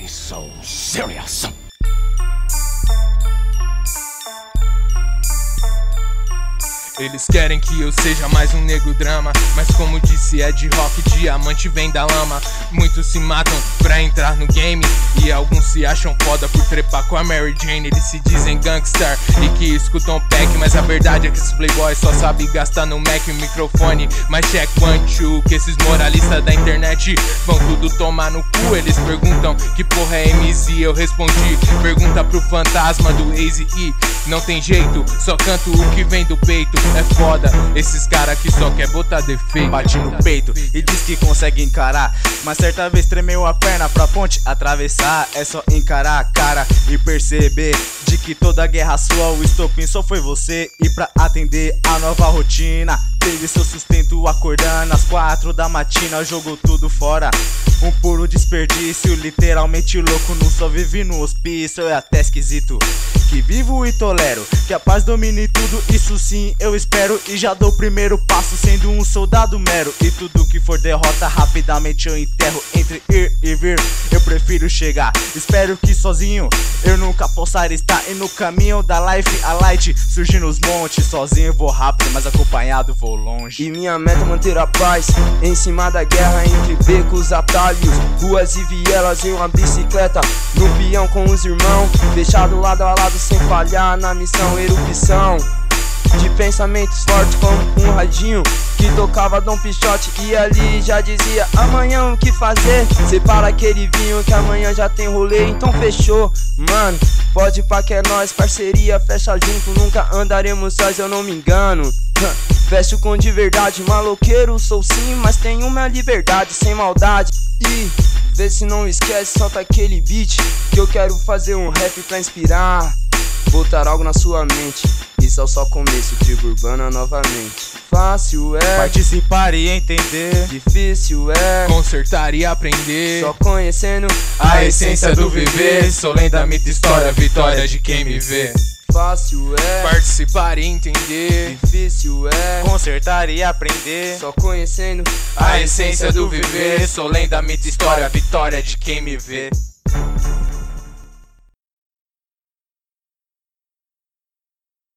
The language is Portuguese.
so serious. Eles querem que eu seja mais um nego drama, mas como disse é de rock, diamante vem da lama. Muitos se matam pra entrar no game e alguns se acham foda por trepar com a Mary Jane. Eles se dizem gangster e que escutam pack, mas a verdade é que esses playboys só sabem gastar no Mac e microfone. Mas check one, two, que esses moralistas da internet vão tudo tomar no cu. Eles perguntam que porra é MC, eu respondi, pergunta pro fantasma do Eazy-E. Não tem jeito, só canto o que vem do peito. É foda, esses cara que só quer botar defeito. Bate no peito e diz que consegue encarar, mas certa vez tremeu a perna pra ponte atravessar. É só encarar a cara e perceber de que toda guerra sua, o estopim só foi você. E pra atender a nova rotina, teve seu sustento acordando às 4 da matina. Jogou tudo fora, um puro desperdício. Literalmente louco, não só vive no hospício. É até esquisito que vivo e tolero que a paz domine tudo, isso sim eu espero. E já dou o primeiro passo sendo um soldado mero. E tudo que for derrota rapidamente eu enterro. Entre ir e vir eu prefiro chegar. Espero que sozinho eu nunca possa estar. E no caminho da life a light surge nos montes. Sozinho eu vou rápido, mas acompanhado vou longe. E minha meta é manter a paz em cima da guerra, entre becos, atalhos, ruas e vielas, em uma bicicleta, no peão com os irmãos, fechado lado a lado sem falhar na missão. Erupção de pensamentos fortes como um radinho que tocava Dom Pichote e ali já dizia amanhã o que fazer. Separa aquele vinho que amanhã já tem rolê, então fechou, mano. Pode pá que é nóis, parceria, fecha junto, nunca andaremos sós, eu não me engano. Fecho com de verdade, maloqueiro sou sim, mas tenho minha liberdade sem maldade. E vê se não esquece, solta aquele beat que eu quero fazer um rap pra inspirar, botar algo na sua mente. Isso é só começo, tribo urbana novamente. Fácil é participar e entender, difícil é consertar e aprender. Só conhecendo a essência do viver. Sou lenda, mito, história, vitória de quem me vê. Fácil é participar e entender, difícil é consertar e aprender. Só conhecendo a essência do viver. Sou lenda, mito, história, vitória de quem me vê.